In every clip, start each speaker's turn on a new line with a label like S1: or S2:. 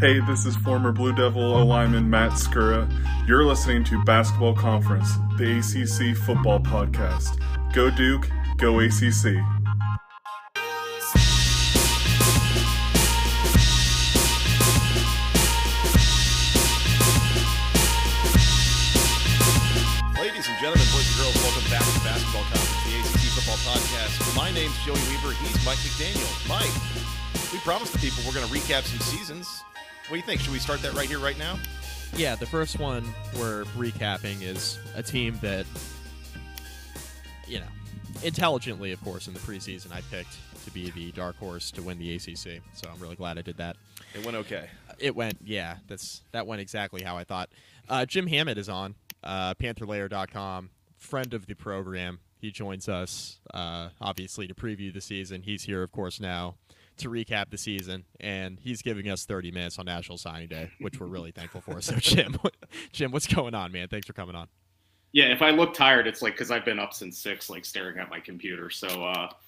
S1: Hey, this is former Blue Devil lineman Matt Skura. You're listening to Basketball Conference, the ACC football podcast. Go Duke, go ACC.
S2: Ladies and gentlemen, boys and girls, welcome back to Basketball Conference, the ACC football podcast. My name's Joey Weaver. He's Mike McDaniel. Mike, we promised the people we're going to recap some seasons. What do you think? Should we start that right here, right now?
S3: Yeah, the first one we're recapping is a team that, intelligently, of course, in the preseason I picked to be the dark horse to win the ACC. So I'm really glad I did that.
S2: It went okay.
S3: It went, yeah, that went exactly how I thought. Jim Hammett is on, PantherLayer.com, friend of the program. He joins us, obviously, to preview the season. He's here, of course, now to recap the season, and he's giving us 30 minutes on National Signing Day, which we're really thankful for. So, Jim, what's going on, man? Thanks for coming on.
S4: Yeah, if I look tired, it's like because I've been up since 6, like staring at my computer. So,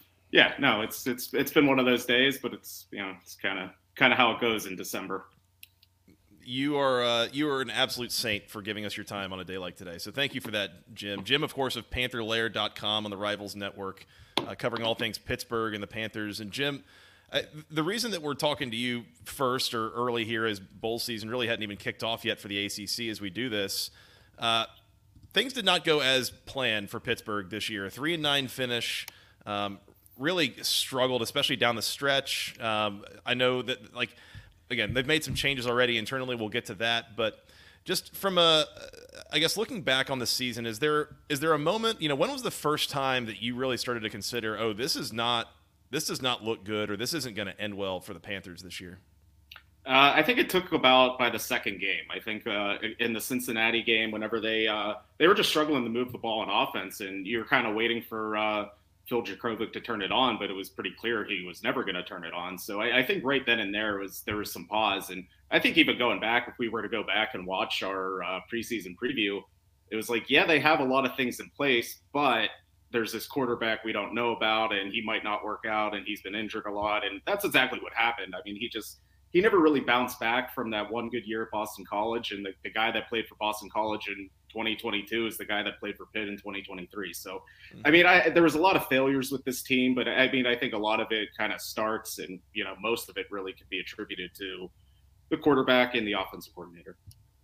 S4: it's been one of those days, but it's it's kind of how it goes in December.
S2: You are an absolute saint for giving us your time on a day like today. So thank you for that, Jim. Jim, of course, of PantherLayer.com on the Rivals Network, covering all things Pittsburgh and the Panthers. And Jim, the reason that we're talking to you first or early here is bowl season really hadn't even kicked off yet for the ACC as we do this. Things did not go as planned for Pittsburgh this year. 3-9 finish, really struggled, especially down the stretch. I know that, again, they've made some changes already internally. We'll get to that. But just from looking back on the season, is there a moment, when was the first time that you really started to consider, this does not look good, or this isn't going to end well for the Panthers this year?
S4: I think it took about by the second game. I think in the Cincinnati game, whenever they were just struggling to move the ball on offense, and you were kind of waiting for Phil Jurkovec to turn it on, but it was pretty clear he was never going to turn it on. So I think right then and there was some pause. And I think even going back, if we were to go back and watch our preseason preview, it was like, yeah, they have a lot of things in place, but there's this quarterback we don't know about, and he might not work out, and he's been injured a lot. And that's exactly what happened. I mean, he never really bounced back from that one good year at Boston College. And the guy that played for Boston College in 2022 is the guy that played for Pitt in 2023. So, I mean, there was a lot of failures with this team, but I think a lot of it kind of starts, and, most of it really could be attributed to the quarterback and the offensive coordinator.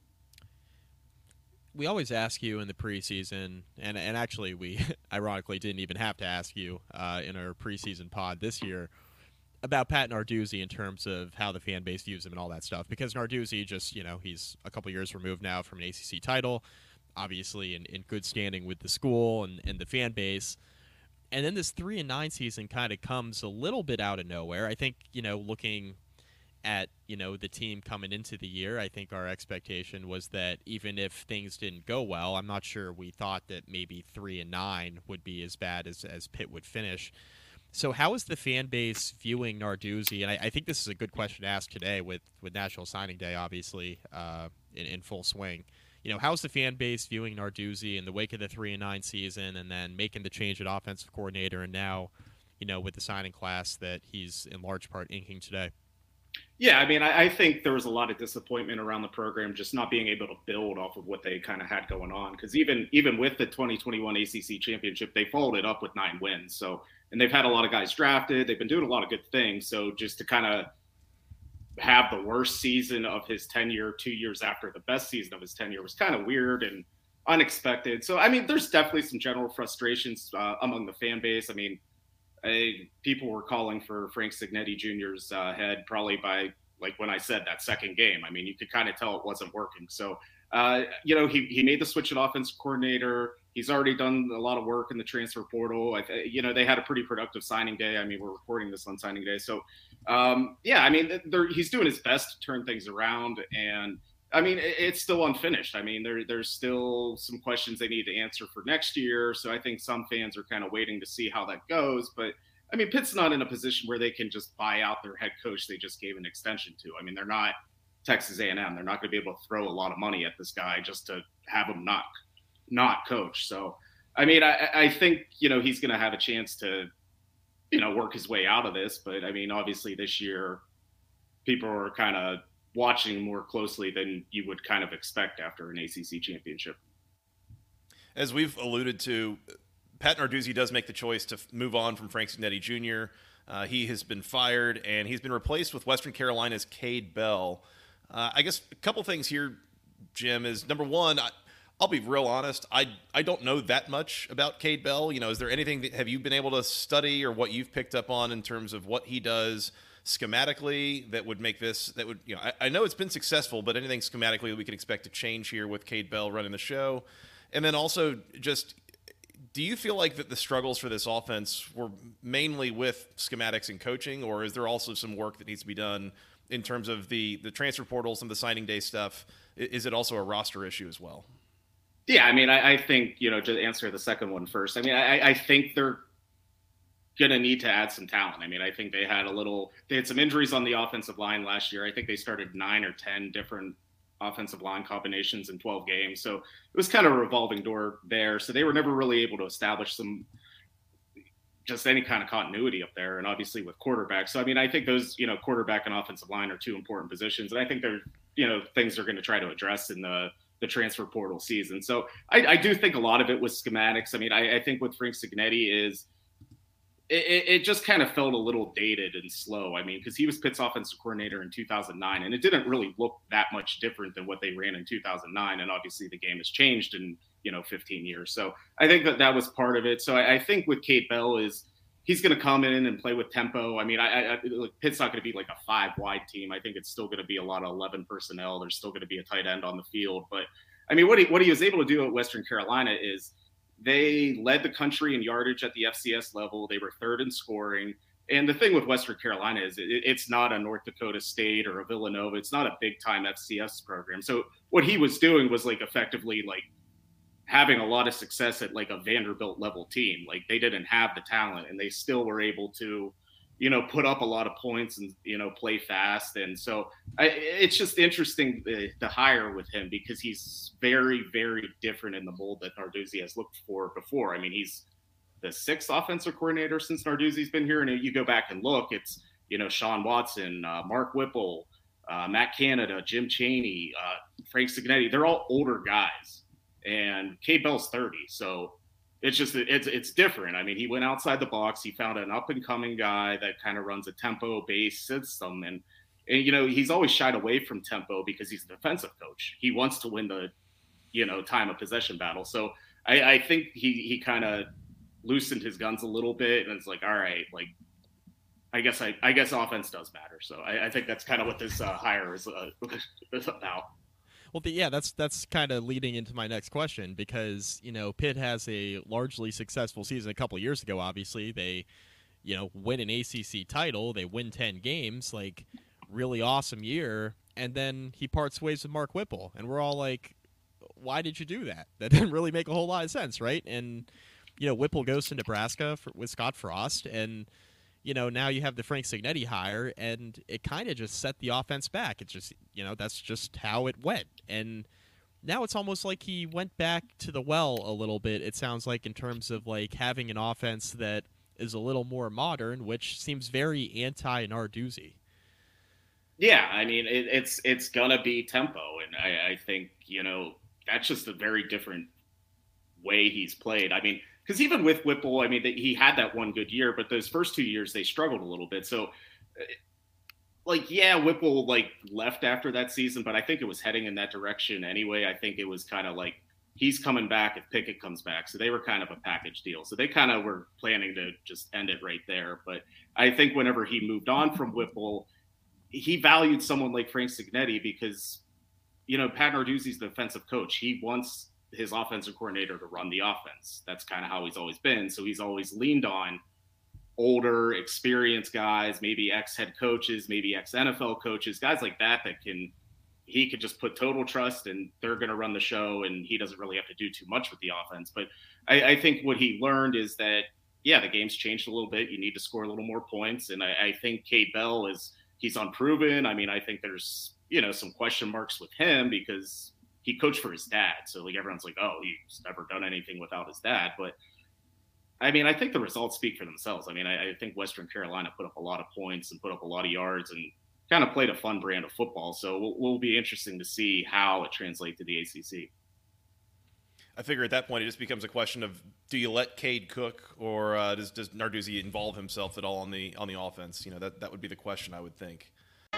S3: We always ask you in the preseason, and actually we ironically didn't even have to ask you in our preseason pod this year, about Pat Narduzzi in terms of how the fan base views him and all that stuff. Because Narduzzi just, he's a couple years removed now from an ACC title, obviously in good standing with the school and the fan base. And then this 3-9 season kind of comes a little bit out of nowhere. I think, looking at, the team coming into the year, I think our expectation was that even if things didn't go well, I'm not sure we thought that maybe 3-9 would be as bad as Pitt would finish. So how is the fan base viewing Narduzzi? And I think this is a good question to ask today with National Signing Day, obviously, in full swing. How's the fan base viewing Narduzzi in the wake of the 3-9 season, and then making the change at offensive coordinator, and now, with the signing class that he's in large part inking today?
S4: Yeah, I mean, I think there was a lot of disappointment around the program just not being able to build off of what they kind of had going on. Because even with the 2021 ACC championship, they followed it up with 9 wins. So, and they've had a lot of guys drafted. They've been doing a lot of good things. So just to kind of have the worst season of his tenure 2 years after the best season of his tenure was kind of weird and unexpected. So, I mean, there's definitely some general frustrations among the fan base. I mean, people were calling for Frank Cignetti Jr.'s head probably by, when I said that second game. I mean, you could kind of tell it wasn't working. So, he made the switch at offensive coordinator. He's already done a lot of work in the transfer portal. They had a pretty productive signing day. I mean, we're recording this on signing day. So, he's doing his best to turn things around. And, I mean, it's still unfinished. I mean, there's still some questions they need to answer for next year. So I think some fans are kind of waiting to see how that goes. But, I mean, Pitt's not in a position where they can just buy out their head coach they just gave an extension to. I mean, they're not Texas A&M. They're not going to be able to throw a lot of money at this guy just to have him not coach. So, I mean, I think, he's going to have a chance to, work his way out of this. But, I mean, obviously this year people are kind of watching more closely than you would kind of expect after an ACC championship.
S2: As we've alluded to, Pat Narduzzi does make the choice to move on from Frank Cignetti Jr. He has been fired, and he's been replaced with Western Carolina's Cade Bell. I guess a couple things here, Jim, is number one, I'll be real honest. I don't know that much about Cade Bell. Is there anything that have you been able to study or what you've picked up on in terms of what he does schematically that would make this, I know it's been successful, but anything schematically that we can expect to change here with Cade Bell running the show? And then also just, do you feel like that the struggles for this offense were mainly with schematics and coaching, or is there also some work that needs to be done in terms of the transfer portals and the signing day stuff? Is it also a roster issue as well?
S4: Yeah, I mean, I think, to answer the second one first, I mean, I think they're going to need to add some talent. I mean, I think they had some injuries on the offensive line last year. I think they started 9 or 10 different offensive line combinations in 12 games. So it was kind of a revolving door there. So they were never really able to establish just any kind of continuity up there. And obviously with quarterbacks. So, I mean, I think those, quarterback and offensive line are two important positions. And I think they're, things they're going to try to address in the transfer portal season. So I do think a lot of it was schematics. I mean, I think with Frank Cignetti is, it just kind of felt a little dated and slow. I mean, because he was Pitt's offensive coordinator in 2009, and it didn't really look that much different than what they ran in 2009. And obviously the game has changed in, 15 years. So I think that was part of it. So I think with Cade Bell he's going to come in and play with tempo. I mean, Pitt's not going to be like a 5-wide team. I think it's still going to be a lot of 11 personnel. There's still going to be a tight end on the field. But I mean, what he was able to do at Western Carolina is they led the country in yardage at the FCS level. They were third in scoring. And the thing with Western Carolina is it's not a North Dakota State or a Villanova. It's not a big time FCS program. So what he was doing was effectively having a lot of success at a Vanderbilt level team. They didn't have the talent, and they still were able to, put up a lot of points and, play fast. And so it's just interesting to hire with him because he's very, very different in the mold that Narduzzi has looked for before. I mean, he's the 6th offensive coordinator since Narduzzi's been here. And you go back and look, it's, Sean Watson, Mark Whipple, Matt Canada, Jim Chaney, Frank Cignetti. They're all older guys. And Cade Bell's 30. So it's just, it's different. I mean, he went outside the box. He found an up and coming guy that kind of runs a tempo based system. And, he's always shied away from tempo because he's a defensive coach. He wants to win the, time of possession battle. So I think he kind of loosened his guns a little bit. And it's all right, I guess offense does matter. So I think that's kind of what this hire is about.
S3: Well, that's kind of leading into my next question because, Pitt has a largely successful season a couple years ago. Obviously, they, win an ACC title. They win 10 games, really awesome year. And then he parts ways with Mark Whipple. And we're all like, why did you do that? That didn't really make a whole lot of sense, right? And, Whipple goes to Nebraska with Scott Frost. And, now you have the Frank Cignetti hire, and it kind of just set the offense back. It's just, that's just how it went. And now it's almost like he went back to the well a little bit, it sounds like, in terms of, having an offense that is a little more modern, which seems very anti-Narduzzi.
S4: Yeah, I mean, it's going to be tempo. And I think, that's just a very different way he's played. I mean, because even with Whipple, I mean, he had that one good year, but those first 2 years they struggled a little bit. So, Whipple left after that season, but I think it was heading in that direction anyway. I think it was kind of he's coming back if Pickett comes back. So they were kind of a package deal. So they kind of were planning to just end it right there. But I think whenever he moved on from Whipple, he valued someone like Frank Cignetti because, Pat Narduzzi's the defensive coach. He wants his offensive coordinator to run the offense. That's kind of how he's always been. So he's always leaned on older, experienced guys, maybe ex-head coaches, maybe ex-NFL coaches, guys like that he could just put total trust and they're going to run the show and he doesn't really have to do too much with the offense. But I think what he learned is that, the game's changed a little bit. You need to score a little more points. And I think Cade Bell he's unproven. I mean, I think there's, some question marks with him because he coached for his dad. So everyone's like, oh, he's never done anything without his dad. But I mean, I think the results speak for themselves. I mean, I think Western Carolina put up a lot of points and put up a lot of yards and kind of played a fun brand of football. So we'll be interesting to see how it translates to the ACC.
S2: I figure at that point it just becomes a question of, do you let Cade cook, or does Narduzzi involve himself at all on the offense? That would be the question, I would think.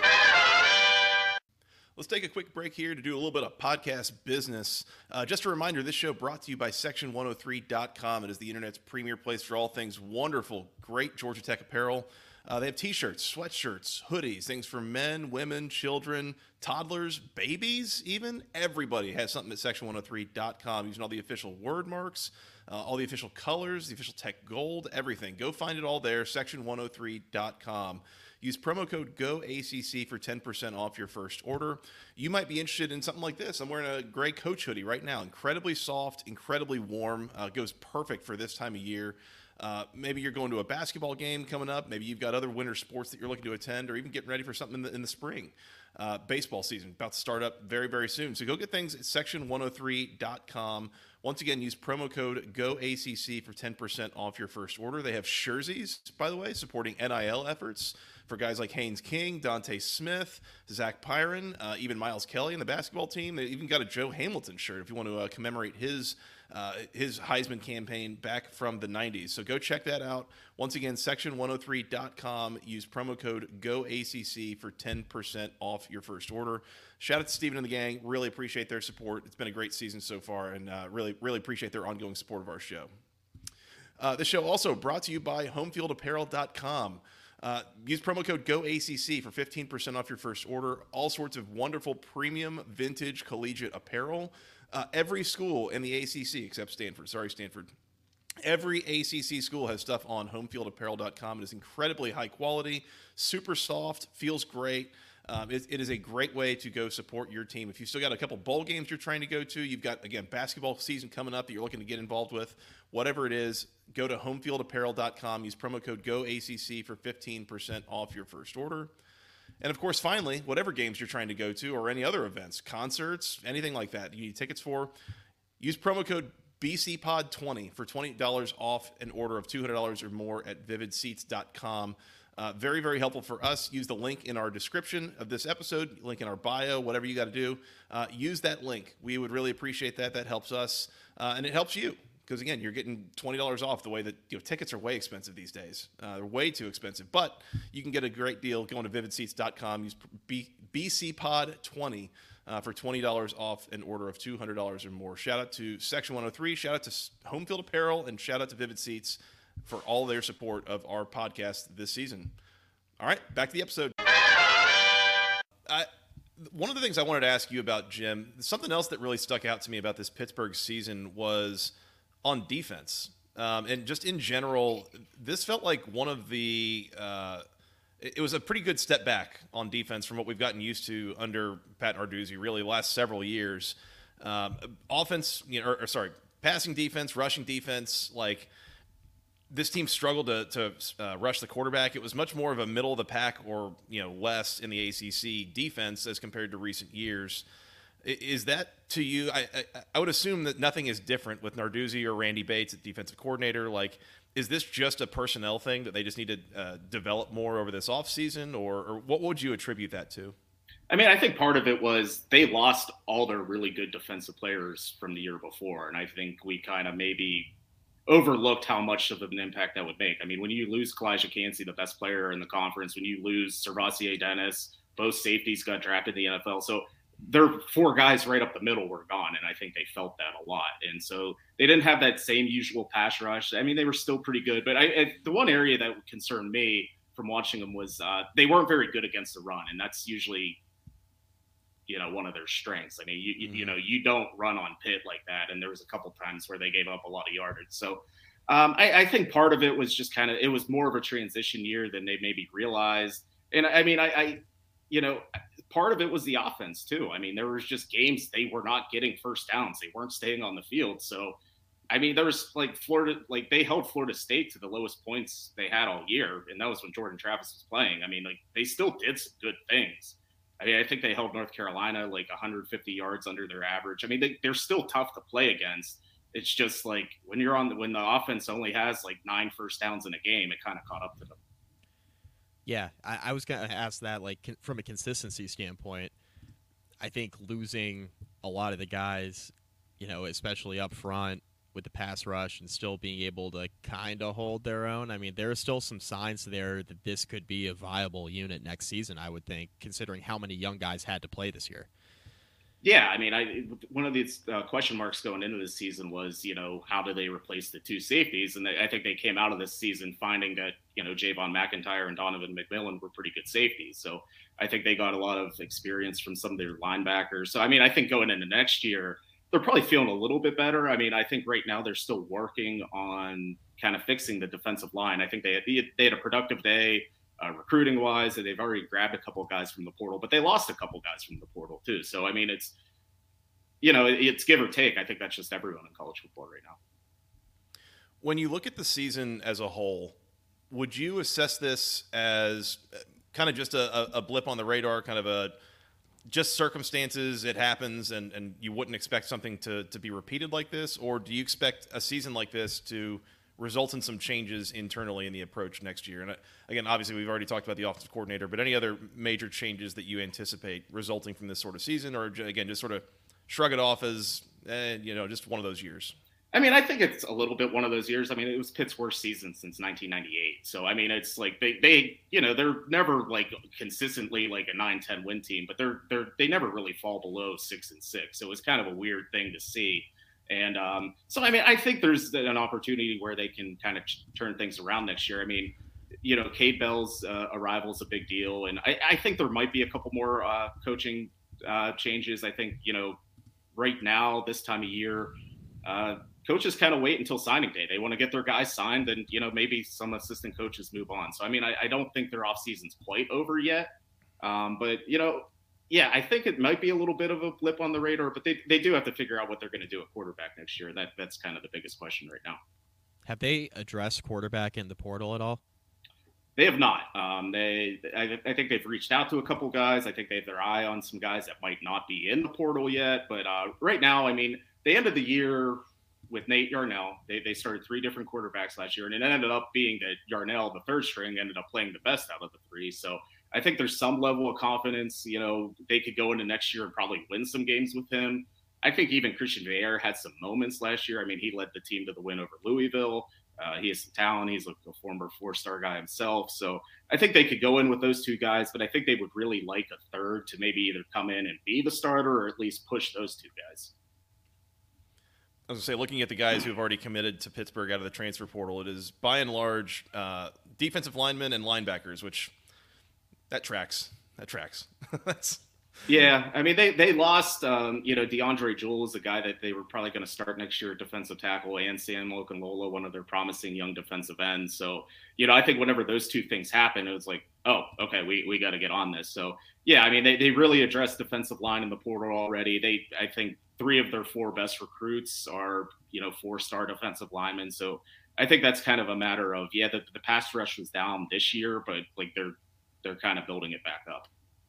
S2: Let's take a quick break here to do a little bit of podcast business. Just a reminder, this show brought to you by Section103.com. It is the internet's premier place for all things wonderful, great Georgia Tech apparel. They have t-shirts, sweatshirts, hoodies, things for men, women, children, toddlers, babies even. Everybody has something at Section103.com using all the official word marks, all the official colors, the official Tech gold, everything. Go find it all there, Section103.com. Use promo code GOACC for 10% off your first order. You might be interested in something like this. I'm wearing a gray Coach hoodie right now. Incredibly soft, incredibly warm. Goes perfect for this time of year. Maybe you're going to a basketball game coming up. Maybe you've got other winter sports that you're looking to attend, or even getting ready for something in the spring. Baseball season about to start up very, very soon. So go get things at Section103.com. Once again, use promo code GOACC for 10% off your first order. They have jerseys, by the way, supporting NIL efforts for guys like Haynes King, Dante Smith, Zach Pyron, even Miles Kelly in the basketball team. They even got a Joe Hamilton shirt if you want to commemorate his Heisman campaign back from the 90s. So go check that out. Once again, Section103.com. Use promo code GOACC for 10% off your first order. Shout out to Steven and the gang. Really appreciate their support. It's been a great season so far, and really, really appreciate their ongoing support of our show. This show also brought to you by HomefieldApparel.com. Use promo code GOACC for 15% off your first order. All sorts of wonderful premium vintage collegiate apparel. Every school in the ACC, except Stanford. Sorry, Stanford. Every ACC school has stuff on HomefieldApparel.com. It is incredibly high quality, super soft, feels great. It is a great way to go support your team. If you've still got a couple bowl games you're trying to go to, you've got, again, basketball season coming up that you're looking to get involved with, whatever it is, go to HomefieldApparel.com. Use promo code GOACC for 15% off your first order. And, of course, finally, whatever games you're trying to go to or any other events, concerts, anything like that you need tickets for, use promo code BCPOD20 for $20 off an order of $200 or more at vividseats.com. Very, very helpful for us. Use the link in our description of this episode, link in our bio, whatever you got to do. Use that link. We would really appreciate that. That helps us, and it helps you. Because, again, you're getting $20 off the way that tickets are way expensive these days. They're way too expensive. But you can get a great deal going to vividseats.com. Use BCPOD20 for $20 off an order of $200 or more. Shout out to Section 103. Shout out to Homefield Apparel. And shout out to Vivid Seats for all their support of our podcast this season. All right, back to the episode. One of the things I wanted to ask you about, Jim, something else that really stuck out to me about this Pittsburgh season was on defense. And just in general, this felt like one of the it was a pretty good step back on defense from what we've gotten used to under Pat Narduzzi, really the last several years. Offense, passing defense, rushing defense, like this team struggled to rush the quarterback. It was much more of a middle of the pack or less in the ACC defense as compared to recent years. Is that to you? I would assume that nothing is different with Narduzzi or Randy Bates at defensive coordinator. Like, is this just a personnel thing that they just need to develop more over this offseason, or what would you attribute that to?
S4: I mean, I think part of it was they lost all their really good defensive players from the year before, and I think we kind of maybe overlooked how much of an impact that would make. I mean, when you lose Kalijah Cansey, the best player in the conference, when you lose Servassier Dennis, both safeties got drafted in the NFL. So their four guys right up the middle were gone, and I think they felt that a lot. And so they didn't have that same usual pass rush. I mean, they were still pretty good. But the one area that concerned me from watching them was they weren't very good against the run, and that's usually one of their strengths. I mean, you don't run on Pitt like that, and there was a couple times where they gave up a lot of yardage. So I think part of it was just it was more of a transition year than they maybe realized. And I mean, part of it was the offense too. I mean, there was just games they were not getting first downs. They weren't staying on the field. So, I mean, there was they held Florida State to the lowest points they had all year. And that was when Jordan Travis was playing. I mean, they still did some good things. I mean, I think they held North Carolina 150 yards under their average. I mean, they're still tough to play against. It's just when the offense only has 9 first downs in a game, it kind of caught up to them.
S3: Yeah, I was going to ask that, like, from a consistency standpoint, I think losing a lot of the guys, especially up front with the pass rush and still being able to kind of hold their own. I mean, there are still some signs there that this could be a viable unit next season, I would think, considering how many young guys had to play this year.
S4: Yeah, I mean, one of these question marks going into this season was, how do they replace the two safeties? And I think they came out of this season finding that, Javon McIntyre and Donovan McMillan were pretty good safeties. So I think they got a lot of experience from some of their linebackers. So, I mean, I think going into next year, they're probably feeling a little bit better. I mean, I think right now they're still working on kind of fixing the defensive line. I think they had a productive day. Recruiting wise, they've already grabbed a couple of guys from the portal, but they lost a couple of guys from the portal too. So, I mean, it's give or take. I think that's just everyone in college football right now.
S2: When you look at the season as a whole, would you assess this as kind of just a blip on the radar, kind of just circumstances, it happens, and you wouldn't expect something to be repeated like this? Or do you expect a season like this to result in some changes internally in the approach next year? And again, obviously, we've already talked about the offensive coordinator, but any other major changes that you anticipate resulting from this sort of season, or again, just sort of shrug it off as, just one of those years?
S4: I mean, I think it's a little bit one of those years. I mean, it was Pitt's worst season since 1998. So, I mean, it's like they're never like consistently like a 9-10 win team, but they never really fall below 6-6. So it was kind of a weird thing to see. And so, I mean, I think there's an opportunity where they can kind of turn things around next year. I mean, Cade Bell's arrival is a big deal. And I think there might be a couple more coaching changes. I think, right now, this time of year, coaches kind of wait until signing day. They want to get their guys signed and, maybe some assistant coaches move on. So, I mean, I don't think their off season's quite over yet. But, yeah, I think it might be a little bit of a blip on the radar, but they do have to figure out what they're going to do at quarterback next year. That's kind of the biggest question right now.
S3: Have they addressed quarterback in the portal at all?
S4: They have not. I think they've reached out to a couple guys. I think they have their eye on some guys that might not be in the portal yet. But right now, I mean, they ended the year with Nate Yarnell. They started 3 different quarterbacks last year, and it ended up being that Yarnell, the third string, ended up playing the best out of the 3. So I think there's some level of confidence. They could go into next year and probably win some games with him. I think even Christian Veilleux had some moments last year. I mean, he led the team to the win over Louisville. He has some talent. He's a former 4-star guy himself. So I think they could go in with those 2 guys, but I think they would really like a third to maybe either come in and be the starter or at least push those 2 guys.
S2: I was going to say, looking at the guys who have already committed to Pittsburgh out of the transfer portal, it is by and large defensive linemen and linebackers, which that tracks. That's
S4: Yeah, I mean, they lost, DeAndre Jewell is a guy that they were probably going to start next year at defensive tackle, and Sam Okunlola, one of their promising young defensive ends. So, I think whenever those 2 things happen, it was like, oh, okay, we got to get on this. So, yeah, I mean, they really addressed defensive line in the portal already. I think 3 of their 4 best recruits are, 4-star defensive linemen. So I think that's kind of a matter of, the pass rush was down this year, but like they're kind of building it back up.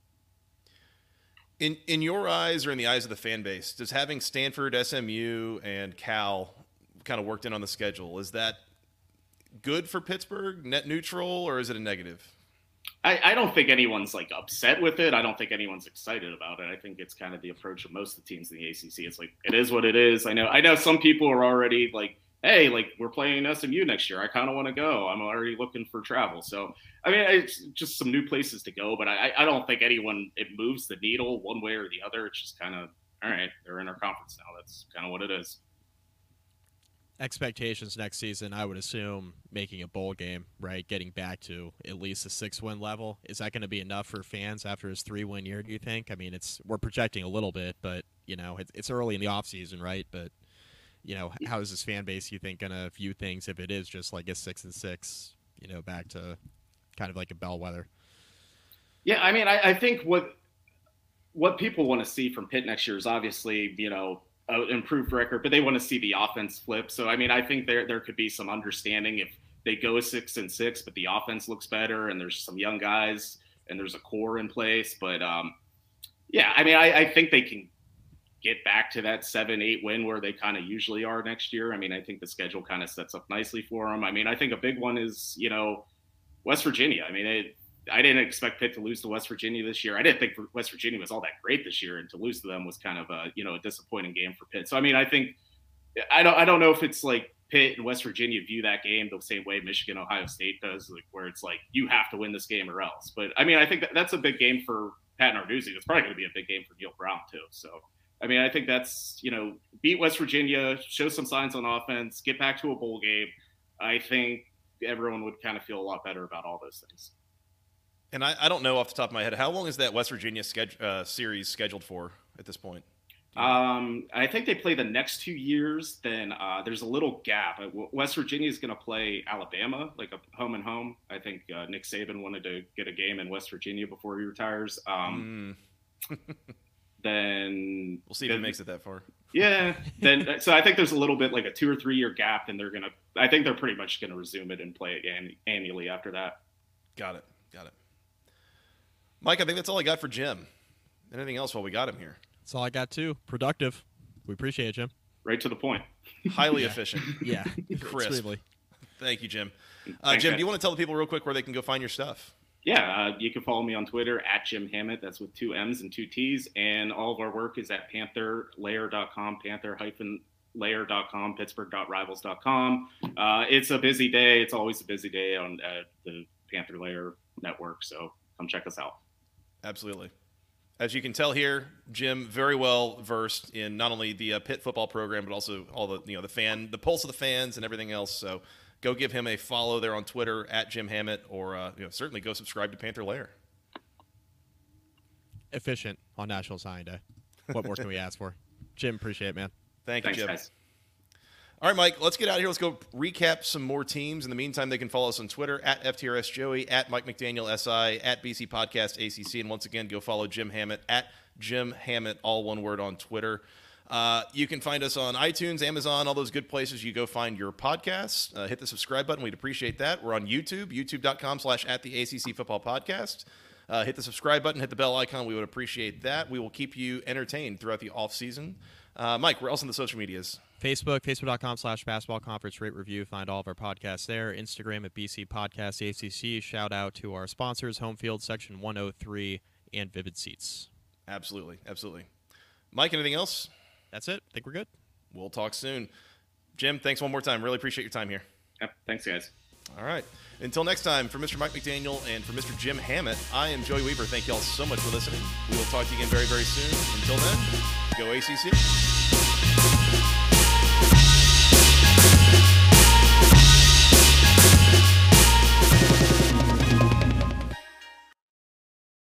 S2: In your eyes, or in the eyes of the fan base, does having Stanford, SMU, and Cal kind of worked in on the schedule, is that good for Pittsburgh, net neutral, or is it a negative?
S4: I don't think anyone's like upset with it. I don't think anyone's excited about it. I think it's kind of the approach of most of the teams in the ACC. It's like, it is what it is. I know some people are already like, hey, like we're playing SMU next year. I kind of want to go. I'm already looking for travel. So, I mean, it's just some new places to go, but I don't think it moves the needle one way or the other. It's just kind of, all right, they're in our conference now. That's kind of what it is.
S3: Expectations next season, I would assume making a bowl game, right? Getting back to at least a 6-win level. Is that going to be enough for fans after his 3-win year, do you think? I mean, we're projecting a little bit, but, it's early in the offseason, right? But, how is this fan base, you think, going to view things if it is just like a 6-6, back to kind of like a bellwether?
S4: Yeah, I mean, I think what people want to see from Pitt next year is obviously, improved record, but they want to see the offense flip. So, I mean, I think there could be some understanding if they go 6-6, but the offense looks better and there's some young guys and there's a core in place. But, yeah, I mean, I think they can get back to that 7-8 win where they kind of usually are next year. I mean, I think the schedule kind of sets up nicely for them. I mean, I think a big one is, West Virginia. I mean, I didn't expect Pitt to lose to West Virginia this year. I didn't think West Virginia was all that great this year, and to lose to them was kind of a disappointing game for Pitt. So I mean, I think I don't know if it's like Pitt and West Virginia view that game the same way Michigan, Ohio State does, like where it's like you have to win this game or else. But I mean, I think that's a big game for Pat Narduzzi. It's probably going to be a big game for Neil Brown too. So I mean, I think that's beat West Virginia, show some signs on offense, get back to a bowl game. I think everyone would kind of feel a lot better about all those things.
S2: And I don't know off the top of my head, how long is that West Virginia series scheduled for at this point?
S4: I think they play the next 2 years. Then there's a little gap. West Virginia is going to play Alabama, like a home and home. I think Nick Saban wanted to get a game in West Virginia before he retires. Then
S2: we'll see if it makes it that far.
S4: Yeah. Then so I think there's a little bit like a 2 or 3 year gap, and I think they're pretty much going to resume it and play it annually after that.
S2: Got it. Mike, I think that's all I got for Jim. Anything else while we got him here?
S3: That's all I got too. Productive. We appreciate it, Jim.
S4: Right to the point.
S2: Highly efficient.
S3: Yeah.
S2: Crisp.
S3: Extremely.
S2: Thank you, Jim.
S4: Thanks,
S2: Jim,
S4: guys.
S2: do you want to tell the people real quick where they can go find your stuff?
S4: Yeah, you can follow me on Twitter at Jim Hammett. That's with 2 M's and 2 T's. And all of our work is at pantherlayer.com, panther-layer.com, pittsburgh.rivals.com. It's a busy day. It's always a busy day on the Panther Layer network. So come check us out.
S2: Absolutely. As you can tell here, Jim very well versed in not only the Pitt football program, but also all the the pulse of the fans and everything else. So go give him a follow there on Twitter at Jim Hammett, or certainly go subscribe to Panther Layer.
S3: Efficient on National Signing Day. What more can we ask for? Jim, appreciate it, man.
S2: Thanks, Jim.
S4: Guys.
S2: All right, Mike, let's get out of here. Let's go recap some more teams. In the meantime, they can follow us on Twitter at FTRSJoey, at Mike McDaniel SI, at BC Podcast ACC. And once again, go follow Jim Hammett at Jim Hammett, all one word on Twitter. You can find us on iTunes, Amazon, all those good places you go find your podcasts. Hit the subscribe button. We'd appreciate that. We're on YouTube, youtube.com/@the-ACC-football-podcast. Hit the subscribe button, hit the bell icon. We would appreciate that. We will keep you entertained throughout the off-season. Mike, where else on the social medias?
S3: Facebook.com/basketball conference rate review. Find all of our podcasts there. Instagram at BC Podcast ACC. Shout out to our sponsors, Home Field Section 103 and Vivid Seats.
S2: Absolutely. Mike, anything else?
S3: That's it. I think we're good.
S2: We'll talk soon. Jim, thanks one more time. Really appreciate your time here.
S4: Yep. Thanks, guys.
S2: All right. Until next time, for Mr. Mike McDaniel and for Mr. Jim Hammett, I am Joey Weaver. Thank you all so much for listening. We will talk to you again very, very soon. Until then, go ACC.